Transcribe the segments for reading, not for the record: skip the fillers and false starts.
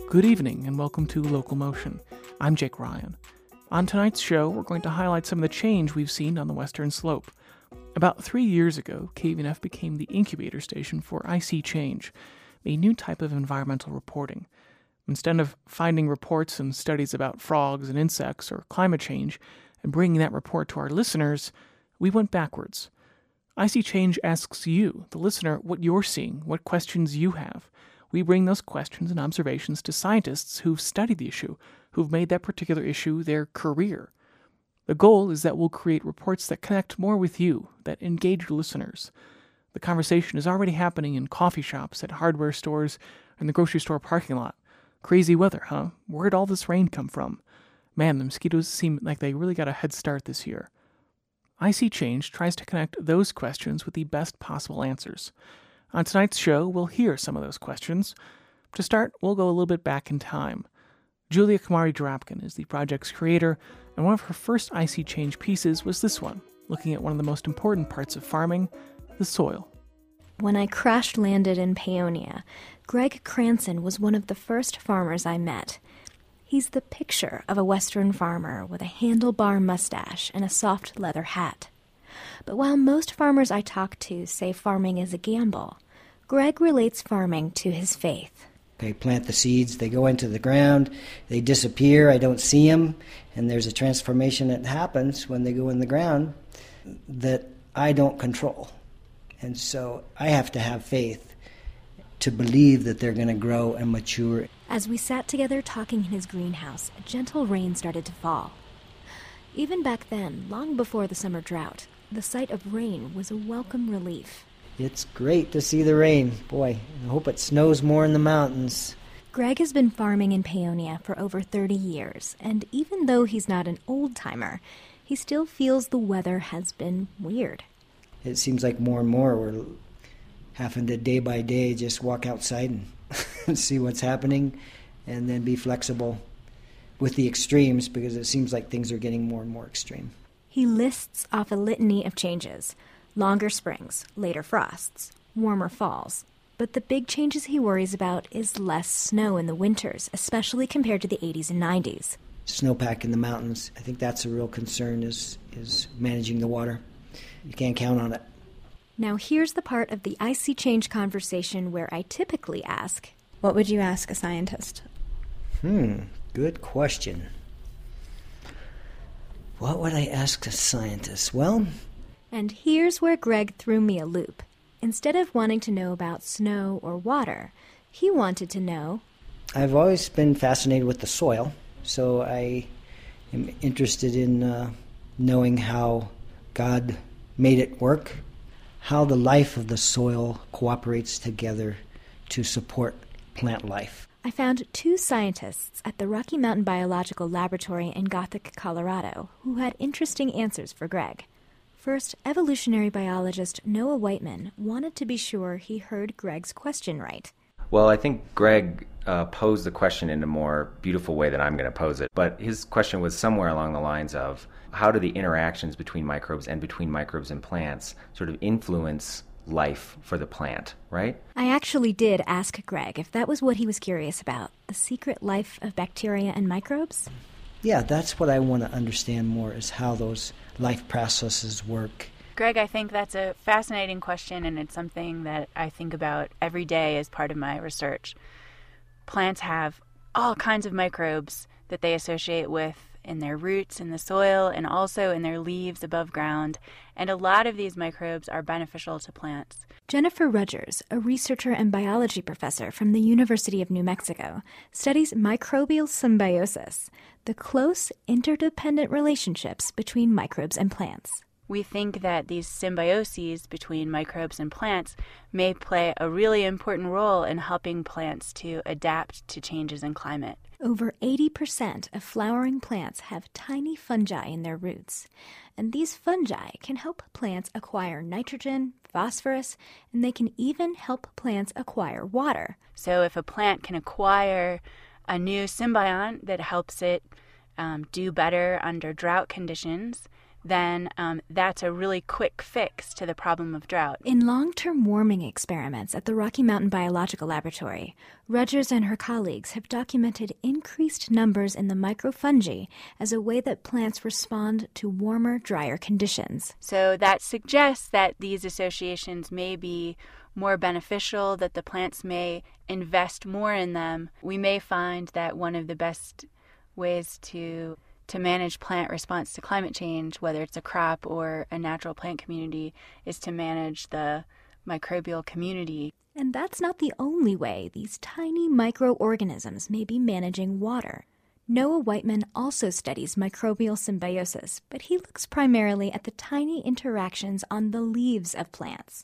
Good evening and welcome to Local Motion. I'm Jake Ryan. On tonight's show, we're going to highlight some of the change we've seen on the Western Slope. About 3 years ago, KVNF became the incubator station for IC Change, a new type of environmental reporting. Instead of finding reports and studies about frogs and insects or climate change and bringing that report to our listeners, we went backwards. IC Change asks you, the listener, what you're seeing, what questions you have. We bring those questions and observations to scientists who've studied the issue, who've made that particular issue their career. The goal is that we'll create reports that connect more with you, that engage listeners. The conversation is already happening in coffee shops, at hardware stores, and the grocery store parking lot. Crazy weather, huh? Where'd all this rain come from? Man, the mosquitoes seem like they really got a head start this year. IC Change tries to connect those questions with the best possible answers. On tonight's show, we'll hear some of those questions. To start, we'll go a little bit back in time. Julia Kamari-Drapkin is the project's creator, and one of her first IC Change pieces was this one, looking at one of the most important parts of farming, the soil. When I crash-landed in Paonia, Greg Cranson was one of the first farmers I met. He's the picture of a Western farmer with a handlebar mustache and a soft leather hat. But while most farmers I talk to say farming is a gamble, Greg relates farming to his faith. I plant the seeds, they go into the ground, they disappear, I don't see them, and there's a transformation that happens when they go in the ground that I don't control. And so I have to have faith to believe that they're going to grow and mature. As we sat together talking in his greenhouse, a gentle rain started to fall. Even back then, long before the summer drought, the sight of rain was a welcome relief. It's great to see the rain. Boy, I hope it snows more in the mountains. Greg has been farming in Paonia for over 30 years, and even though he's not an old-timer, he still feels the weather has been weird. It seems like more and more we're having to day by day just walk outside and see what's happening and then be flexible with the extremes because it seems like things are getting more and more extreme. He lists off a litany of changes: longer springs, later frosts, warmer falls. But the big changes he worries about is less snow in the winters, especially compared to the 80s and 90s. Snowpack in the mountains, I think that's a real concern is managing the water. You can't count on it. Now here's the part of the IC Change conversation where I typically ask, what would you ask a scientist? Good question. What would I ask a scientist? Well... And here's where Greg threw me a loop. Instead of wanting to know about snow or water, he wanted to know... I've always been fascinated with the soil, so I am interested in knowing how God made it work, how the life of the soil cooperates together to support plant life. I found two scientists at the Rocky Mountain Biological Laboratory in Gothic, Colorado, who had interesting answers for Greg. First, evolutionary biologist Noah Whiteman wanted to be sure he heard Greg's question right. Well, I think Greg posed the question in a more beautiful way than I'm going to pose it. But his question was somewhere along the lines of, how do the interactions between microbes and between microbes and plants sort of influence life for the plant, right? I actually did ask Greg if that was what he was curious about, the secret life of bacteria and microbes. Yeah, that's what I want to understand more, is how those life processes work. Greg, I think that's a fascinating question, and it's something that I think about every day as part of my research. Plants have all kinds of microbes that they associate with in their roots in the soil and also in their leaves above ground, and a lot of these microbes are beneficial to plants. Jennifer Rudgers, a researcher and biology professor from the University of New Mexico, studies microbial symbiosis, the close, interdependent relationships between microbes and plants. We think that these symbioses between microbes and plants may play a really important role in helping plants to adapt to changes in climate. Over 80% of flowering plants have tiny fungi in their roots, and these fungi can help plants acquire nitrogen, phosphorus, and they can even help plants acquire water. So if a plant can acquire a new symbiont that helps it do better under drought conditions, then that's a really quick fix to the problem of drought. In long-term warming experiments at the Rocky Mountain Biological Laboratory, Rogers and her colleagues have documented increased numbers in the microfungi as a way that plants respond to warmer, drier conditions. So that suggests that these associations may be more beneficial, that the plants may invest more in them. We may find that one of the best ways to manage plant response to climate change, whether it's a crop or a natural plant community, is to manage the microbial community. And that's not the only way these tiny microorganisms may be managing water. Noah Whiteman also studies microbial symbiosis, but he looks primarily at the tiny interactions on the leaves of plants.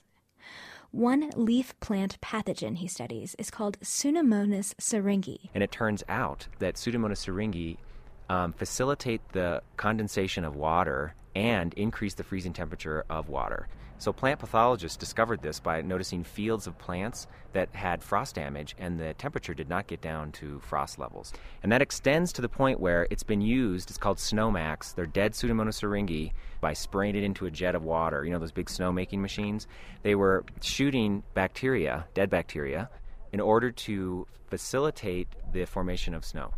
One leaf plant pathogen he studies is called Pseudomonas syringae. And it turns out that Pseudomonas syringae facilitate the condensation of water and increase the freezing temperature of water. So plant pathologists discovered this by noticing fields of plants that had frost damage and the temperature did not get down to frost levels. And that extends to the point where it's been used, it's called Snowmax, they're dead Pseudomonas syringae, by spraying it into a jet of water, those big snow-making machines. They were shooting bacteria, dead bacteria, in order to facilitate the formation of snow.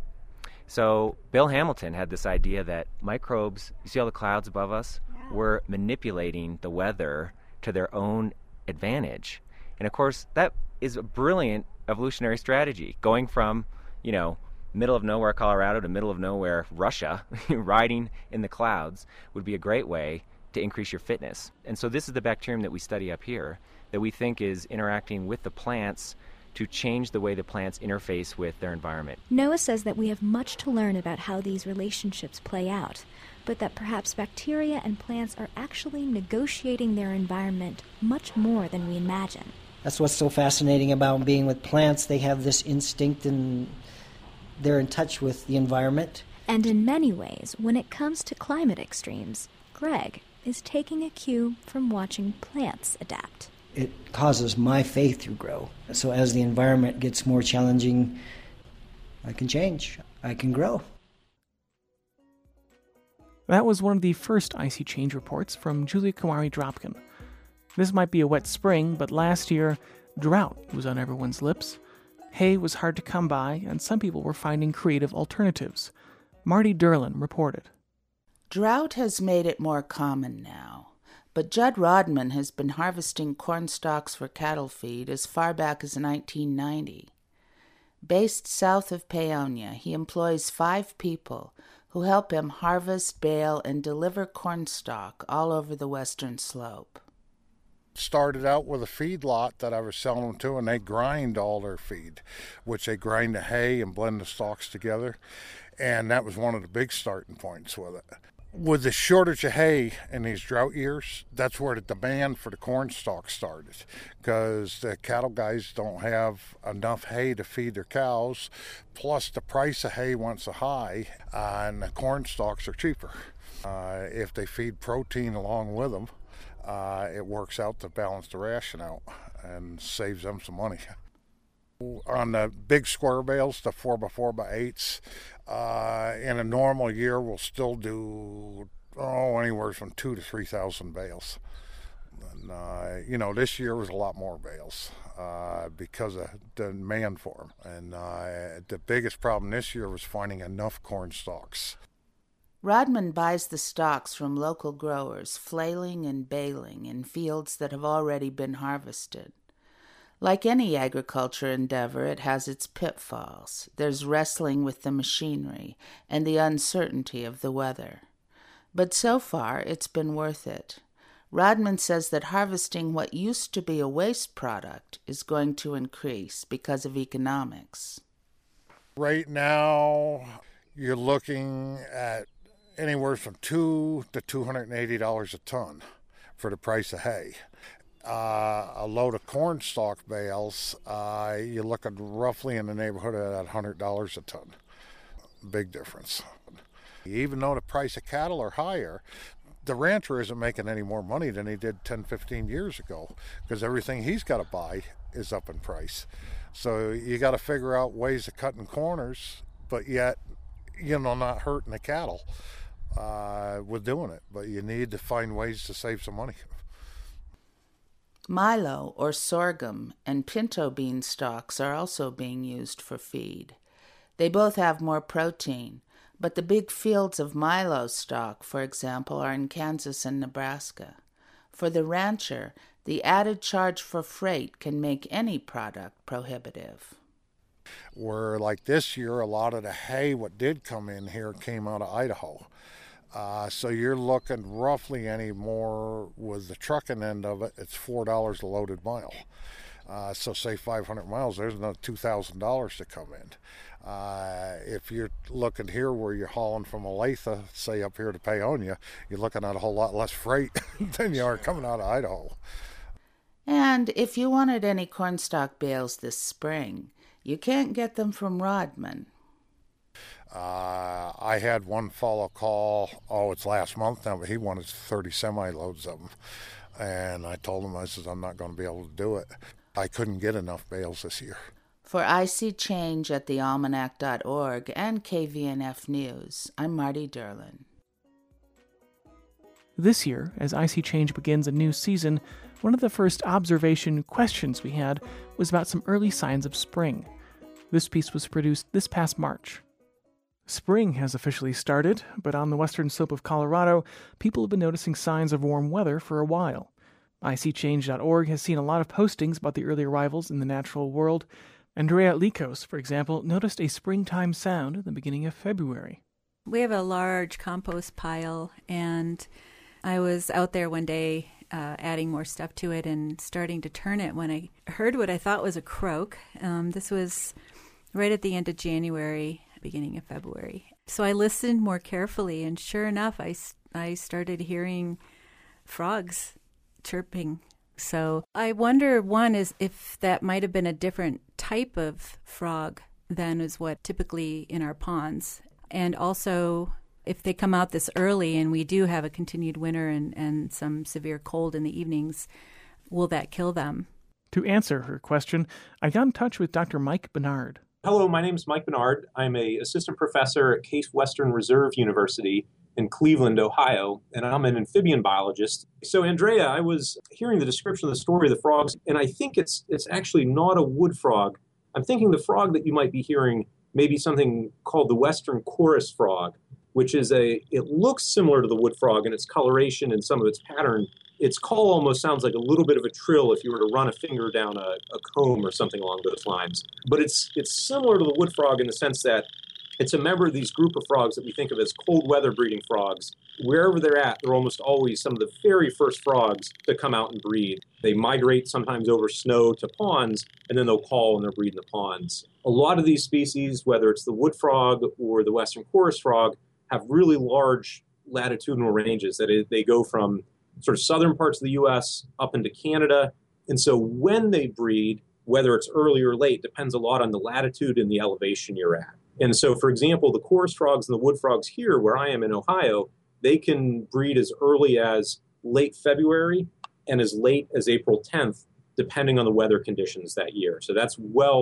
So Bill Hamilton had this idea that microbes, you see all the clouds above us, were manipulating the weather to their own advantage. And of course, that is a brilliant evolutionary strategy, going from, middle of nowhere Colorado to middle of nowhere Russia, riding in the clouds would be a great way to increase your fitness. And so this is the bacterium that we study up here that we think is interacting with the plants to change the way the plants interface with their environment. Noah says that we have much to learn about how these relationships play out, but that perhaps bacteria and plants are actually negotiating their environment much more than we imagine. That's what's so fascinating about being with plants. They have this instinct and they're in touch with the environment. And in many ways, when it comes to climate extremes, Greg is taking a cue from watching plants adapt. It causes my faith to grow. So as the environment gets more challenging, I can change. I can grow. That was one of the first icy change reports from Julia Kumari Dropkin. This might be a wet spring, but last year, drought was on everyone's lips. Hay was hard to come by, and some people were finding creative alternatives. Marty Derlin reported. Drought has made it more common now. But Judd Rodman has been harvesting corn stalks for cattle feed as far back as 1990. Based south of Paonia, he employs 5 people who help him harvest, bale, and deliver corn stalk all over the western slope. Started out with a feedlot that I was selling them to, and they grind all their feed, which they grind the hay and blend the stalks together, and that was one of the big starting points with it. With the shortage of hay in these drought years, that's where the demand for the corn stalk started, because the cattle guys don't have enough hay to feed their cows, plus the price of hay went so high, and the corn stalks are cheaper. If they feed protein along with them, it works out to balance the ration out and saves them some money. On the big square bales, the 4x4x8s, in a normal year, we'll still do anywhere from 2,000 to 3,000 bales. And, this year was a lot more bales because of the demand for them. And the biggest problem this year was finding enough corn stalks. Rodman buys the stalks from local growers, flailing and baling in fields that have already been harvested. Like any agriculture endeavor, it has its pitfalls. There's wrestling with the machinery and the uncertainty of the weather. But so far, it's been worth it. Rodman says that harvesting what used to be a waste product is going to increase because of economics. Right now, you're looking at anywhere from $200 to $280 a ton for the price of hay. A load of corn stalk bales, you're looking roughly in the neighborhood of $100 a ton. Big difference. Even though the price of cattle are higher, the rancher isn't making any more money than he did 10, 15 years ago, because everything he's got to buy is up in price. So you got to figure out ways of cutting corners, but yet, not hurting the cattle. with doing it, but you need to find ways to save some money. Milo, or sorghum, and pinto bean stalks are also being used for feed. They both have more protein, but the big fields of milo stock, for example, are in Kansas and Nebraska. For the rancher, the added charge for freight can make any product prohibitive. Where, like this year, a lot of the hay, what did come in here, came out of Idaho. So you're looking roughly anymore with the trucking end of it, it's $4 a loaded mile. So say 500 miles, there's another $2,000 to come in. If you're looking here where you're hauling from Olathe, say up here to Paonia, you're looking at a whole lot less freight than you are coming out of Idaho. And if you wanted any cornstalk bales this spring, you can't get them from Rodman. I had one fellow call, it's last month now, but he wanted 30 semi-loads of them. And I told him, I said, I'm not going to be able to do it. I couldn't get enough bales this year. For I See Change at thealmanac.org and KVNF News, I'm Marty Derlin. This year, as I See Change begins a new season, one of the first observation questions we had was about some early signs of spring. This piece was produced this past March. Spring has officially started, but on the western slope of Colorado, people have been noticing signs of warm weather for a while. ICChange.org has seen a lot of postings about the early arrivals in the natural world. Andrea Likos, for example, noticed a springtime sound at the beginning of February. We have a large compost pile, and I was out there one day adding more stuff to it and starting to turn it when I heard what I thought was a croak. This was right at the end of January, beginning of February. So I listened more carefully, and sure enough, I started hearing frogs chirping. So I wonder, one, is if that might have been a different type of frog than is what typically in our ponds. And also, if they come out this early and we do have a continued winter and some severe cold in the evenings, will that kill them? To answer her question, I got in touch with Dr. Mike Bernard. Hello, my name is Mike Bernard. I'm an assistant professor at Case Western Reserve University in Cleveland, Ohio, and I'm an amphibian biologist. So, Andrea, I was hearing the description of the story of the frogs, and I think it's actually not a wood frog. I'm thinking the frog that you might be hearing may be something called the Western chorus frog, which is it looks similar to the wood frog in its coloration and some of its pattern. Its call almost sounds like a little bit of a trill if you were to run a finger down a comb or something along those lines. But it's similar to the wood frog in the sense that it's a member of these group of frogs that we think of as cold weather breeding frogs. Wherever they're at, they're almost always some of the very first frogs that come out and breed. They migrate sometimes over snow to ponds, and then they'll call and they'll breed in the ponds. A lot of these species, whether it's the wood frog or the Western chorus frog, have really large latitudinal ranges. That they go from sort of southern parts of the U.S. up into Canada. And so when they breed, whether it's early or late, depends a lot on the latitude and the elevation you're at. And so, for example, the chorus frogs and the wood frogs here, where I am in Ohio, they can breed as early as late February and as late as April 10th, depending on the weather conditions that year. So that's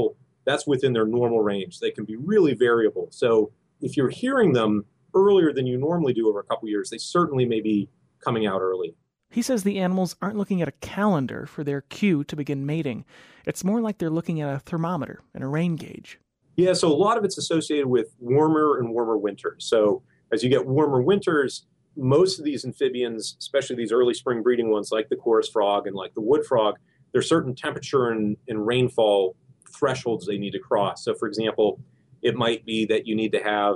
within their normal range. They can be really variable. So if you're hearing them earlier than you normally do over a couple years, they certainly may be coming out early. He says the animals aren't looking at a calendar for their cue to begin mating. It's more like they're looking at a thermometer and a rain gauge. Yeah, so a lot of it's associated with warmer and warmer winters. So as you get warmer winters, most of these amphibians, especially these early spring breeding ones like the chorus frog and like the wood frog, there's certain temperature and rainfall thresholds they need to cross. So for example, it might be that you need to have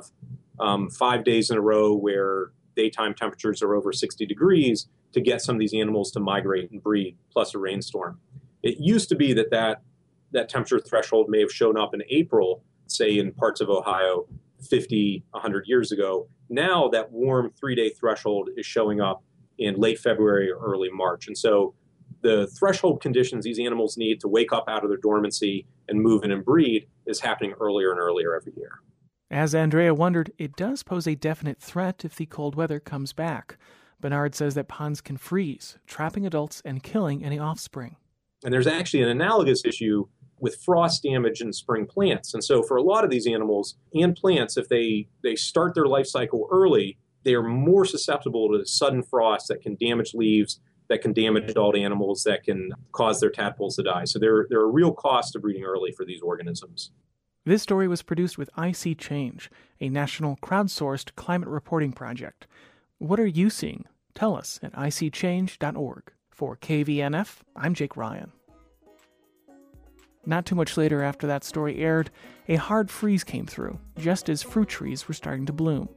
5 days in a row where daytime temperatures are over 60 degrees to get some of these animals to migrate and breed, plus a rainstorm. It used to be that temperature threshold may have shown up in April, say in parts of Ohio 50, 100 years ago. Now that warm 3-day threshold is showing up in late February or early March. And so the threshold conditions these animals need to wake up out of their dormancy and move in and breed is happening earlier and earlier every year. As Andrea wondered, it does pose a definite threat if the cold weather comes back. Bernard says that ponds can freeze, trapping adults and killing any offspring. And there's actually an analogous issue with frost damage in spring plants. And so for a lot of these animals and plants, if they start their life cycle early, they are more susceptible to sudden frost that can damage leaves, that can damage adult animals, that can cause their tadpoles to die. So there are real costs to breeding early for these organisms. This story was produced with IC Change, a national crowdsourced climate reporting project. What are you seeing? Tell us at icchange.org. For KVNF, I'm Jake Ryan. Not too much later after that story aired, a hard freeze came through, just as fruit trees were starting to bloom.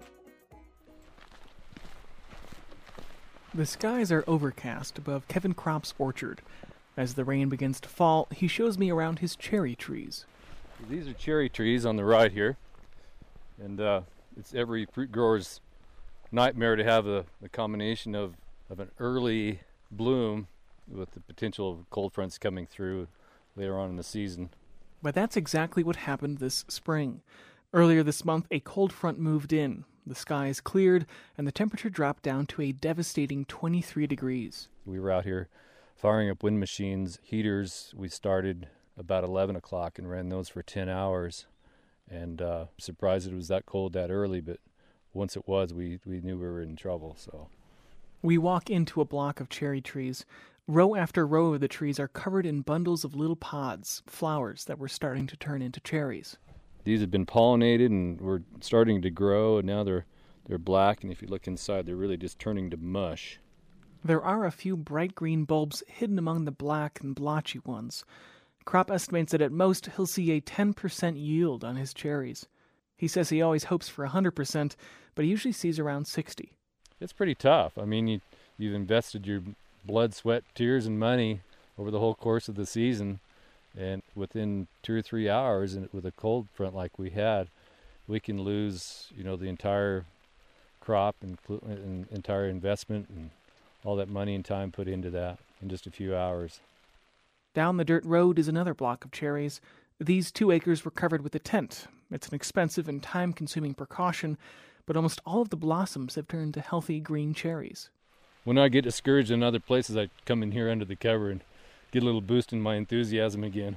The skies are overcast above Kevin Kropp's orchard. As the rain begins to fall, he shows me around his cherry trees. These are cherry trees on the right here, and it's every fruit grower's nightmare to have the combination of an early bloom with the potential of cold fronts coming through later on in the season. But that's exactly what happened this spring. Earlier this month, a cold front moved in. The skies cleared, and the temperature dropped down to a devastating 23 degrees. We were out here firing up wind machines, heaters. We started about 11 o'clock and ran those for 10 hours. And surprised it was that cold that early, but once it was, we knew we were in trouble. So we walk into a block of cherry trees. Row after row of the trees are covered in bundles of little pods, flowers that were starting to turn into cherries. These have been pollinated and were starting to grow, and now they're black, and if you look inside, they're really just turning to mush. There are a few bright green bulbs hidden among the black and blotchy ones. Kropp estimates that at most he'll see a 10% yield on his cherries. He says he always hopes for 100%, but he usually sees around 60. It's pretty tough. I mean, you've invested your blood, sweat, tears, and money over the whole course of the season, and within 2 or 3 hours, and with a cold front like we had, we can lose, the entire crop and entire investment and all that money and time put into that in just a few hours. Down the dirt road is another block of cherries. These 2 acres were covered with a tent. It's an expensive and time-consuming precaution, but almost all of the blossoms have turned to healthy green cherries. When I get discouraged in other places, I come in here under the cover and get a little boost in my enthusiasm again.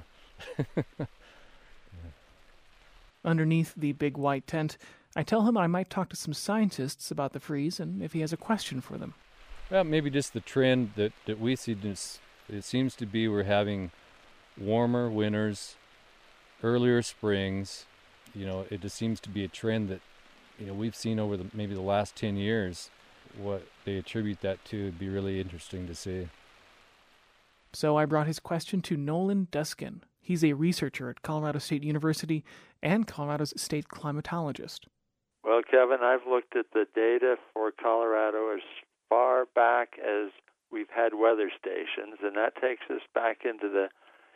Underneath the big white tent, I tell him I might talk to some scientists about the freeze and if he has a question for them. Well, maybe just the trend that we see, it seems to be we're having warmer winters, earlier springs. It just seems to be a trend that, we've seen over maybe the last 10 years. What they attribute that to would be really interesting to see. So I brought his question to Nolan Duskin. He's a researcher at Colorado State University and Colorado's state climatologist. Well, Kevin, I've looked at the data for Colorado as far back as we've had weather stations, and that takes us back into the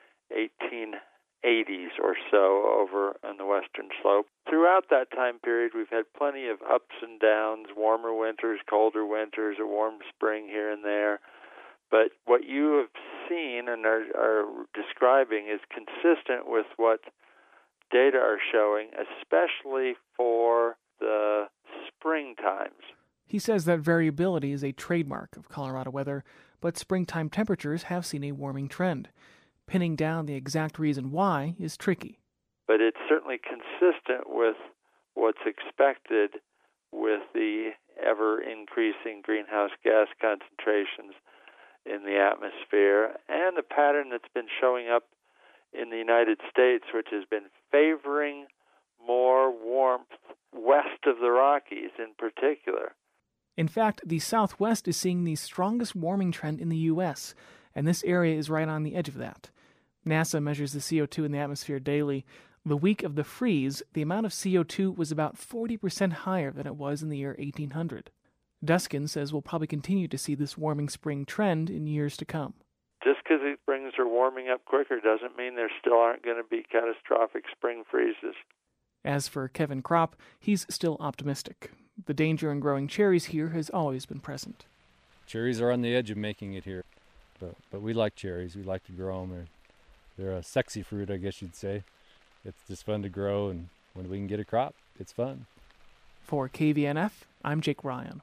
1880s or so over on the western slope. Throughout that time period, we've had plenty of ups and downs, warmer winters, colder winters, a warm spring here and there. But what you have seen and are describing is consistent with what data are showing, especially for the spring times. He says that variability is a trademark of Colorado weather, but springtime temperatures have seen a warming trend. Pinning down the exact reason why is tricky. But it's certainly consistent with what's expected with the ever-increasing greenhouse gas concentrations in the atmosphere, and the pattern that's been showing up in the United States, which has been favoring more warmth west of the Rockies in particular. In fact, the Southwest is seeing the strongest warming trend in the U.S., and this area is right on the edge of that. NASA measures the CO2 in the atmosphere daily. The week of the freeze, the amount of CO2 was about 40% higher than it was in the year 1800. Duskin says we'll probably continue to see this warming spring trend in years to come. Just because the springs are warming up quicker doesn't mean there still aren't going to be catastrophic spring freezes. As for Kevin Kropp, he's still optimistic. The danger in growing cherries here has always been present. Cherries are on the edge of making it here, but we like cherries. We like to grow them. They're a sexy fruit, I guess you'd say. It's just fun to grow, and when we can get a crop, it's fun. For KVNF, I'm Jake Ryan.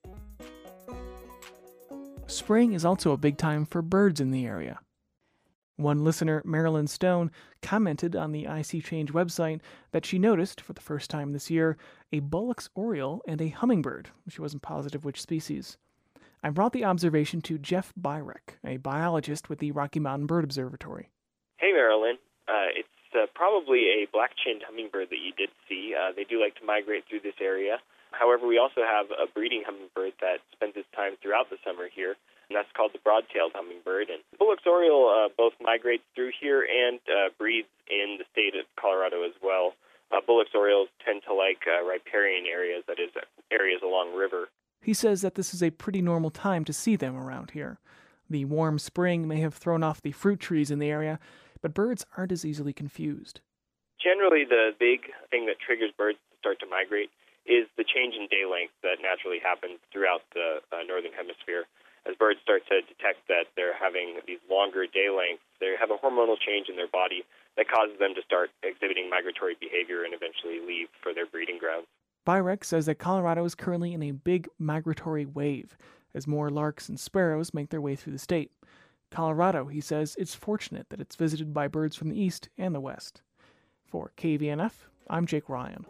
Spring is also a big time for birds in the area. One listener, Marilyn Stone, commented on the IC Change website that she noticed, for the first time this year, a Bullock's oriole and a hummingbird. She wasn't positive which species. I brought the observation to Jeff Byrek, a biologist with the Rocky Mountain Bird Observatory. Hey, Marilyn. It's probably a black-chinned hummingbird that you did see. They do like to migrate through this area. However, we also have a breeding hummingbird that spends its time throughout the summer here, and that's called the broad-tailed hummingbird. And Bullock's oriole both migrates through here and breeds in the state of Colorado as well. Bullock's orioles tend to like riparian areas, that is, areas along river. He says that this is a pretty normal time to see them around here. The warm spring may have thrown off the fruit trees in the area, but birds aren't as easily confused. Generally, the big thing that triggers birds to start to migrate is the change in day length that naturally happens throughout the northern hemisphere. As birds start to detect that they're having these longer day lengths, they have a hormonal change in their body that causes them to start exhibiting migratory behavior and eventually leave for their breeding grounds. Byrek says that Colorado is currently in a big migratory wave as more larks and sparrows make their way through the state. Colorado, he says, is fortunate that it's visited by birds from the east and the west. For KVNF, I'm Jake Ryan.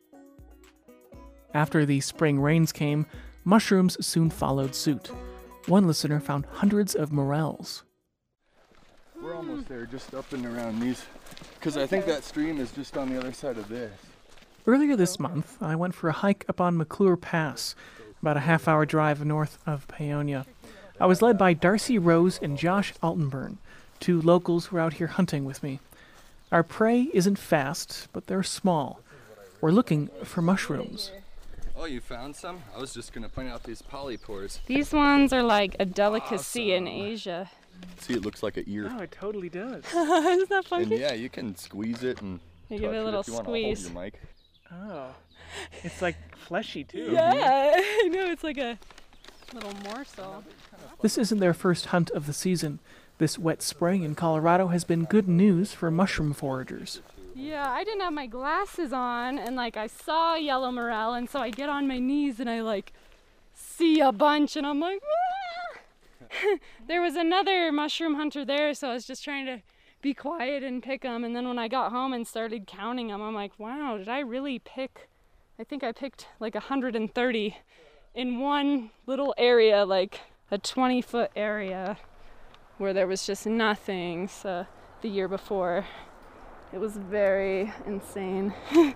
After the spring rains came, mushrooms soon followed suit. One listener found hundreds of morels. We're almost there, just up and around these, because I think that stream is just on the other side of this. Earlier this month, I went for a hike up on McClure Pass, about a half-hour drive north of Paonia. I was led by Darcy Rose and Josh Altenburn, two locals who are out here hunting with me. Our prey isn't fast, but they're small. We're looking for mushrooms. Oh, you found some? I was just going to point out these polypores. These ones are like a delicacy in Asia. See, it looks like an ear. Oh, it totally does. Isn't that funky? And yeah, you can squeeze it and you give it a little if you squeeze. Want to hold your mic. Oh, it's like fleshy too. Yeah, I know, it's like a little morsel. This isn't their first hunt of the season. This wet spring in Colorado has been good news for mushroom foragers. Yeah, I didn't have my glasses on, and I saw a yellow morel, and so I get on my knees and I see a bunch, and I'm like, ah! There was another mushroom hunter there, so I was just trying to be quiet and pick them. And then when I got home and started counting them, I'm like, wow, did I really pick? I think I picked 130 in one little area, a 20-foot area where there was just nothing. So the year before. It was very insane.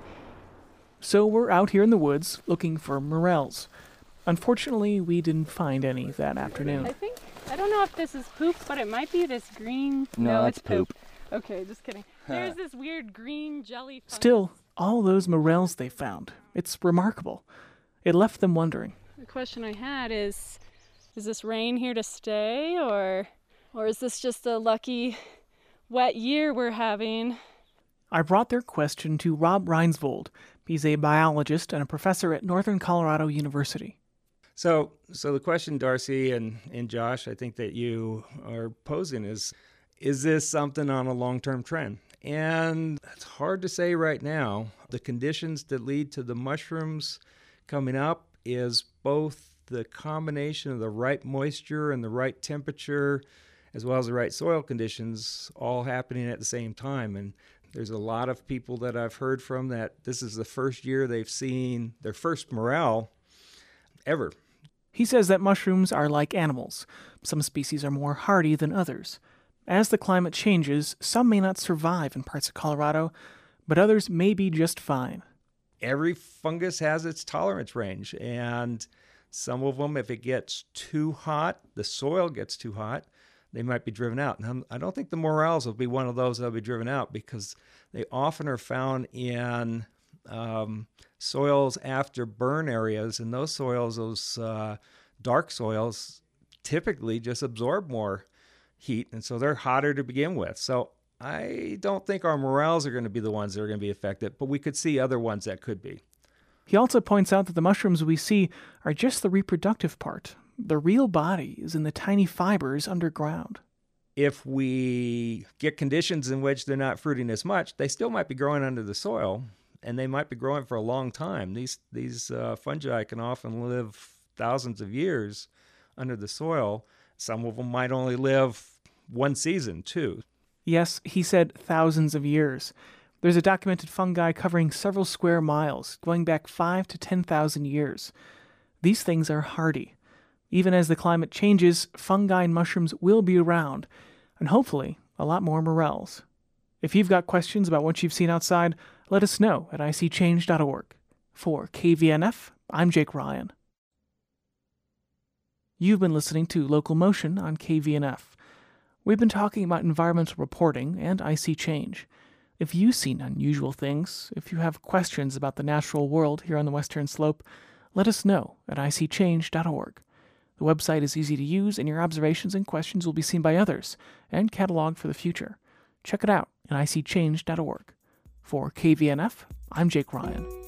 So we're out here in the woods looking for morels. Unfortunately, we didn't find any that afternoon. I don't know if this is poop, but it might be this green. No, it's poop. Okay, just kidding. There's this weird green jelly fungus. Still, all those morels they found. It's remarkable. It left them wondering. The question I had is this rain here to stay, or is this just a lucky wet year we're having? I brought their question to Rob Reinsvold. He's a biologist and a professor at Northern Colorado University. So the question, Darcy and Josh, I think that you are posing is this something on a long-term trend? And it's hard to say right now. The conditions that lead to the mushrooms coming up is both the combination of the right moisture and the right temperature, as well as the right soil conditions, all happening at the same time. And there's a lot of people that I've heard from that this is the first year they've seen their first morel ever. He says that mushrooms are like animals. Some species are more hardy than others. As the climate changes, some may not survive in parts of Colorado, but others may be just fine. Every fungus has its tolerance range, and some of them, if it gets too hot, the soil gets too hot, they might be driven out. And I don't think the morels will be one of those that will be driven out because they often are found in soils after burn areas, and those soils, those dark soils, typically just absorb more heat, and so they're hotter to begin with. So I don't think our morels are going to be the ones that are going to be affected, but we could see other ones that could be. He also points out that the mushrooms we see are just the reproductive part. The real body is in the tiny fibers underground. If we get conditions in which they're not fruiting as much, they still might be growing under the soil, and they might be growing for a long time. These fungi can often live thousands of years under the soil. Some of them might only live one season, too. Yes, he said thousands of years. There's a documented fungi covering several square miles, going back 5,000 to 10,000 years. These things are hardy. Even as the climate changes, fungi and mushrooms will be around, and hopefully a lot more morels. If you've got questions about what you've seen outside, let us know at icchange.org. For KVNF, I'm Jake Ryan. You've been listening to Local Motion on KVNF. We've been talking about environmental reporting and icy change. If you've seen unusual things, if you have questions about the natural world here on the Western Slope, let us know at icchange.org. The website is easy to use, and your observations and questions will be seen by others and cataloged for the future. Check it out at icchange.org. For KVNF, I'm Jake Ryan.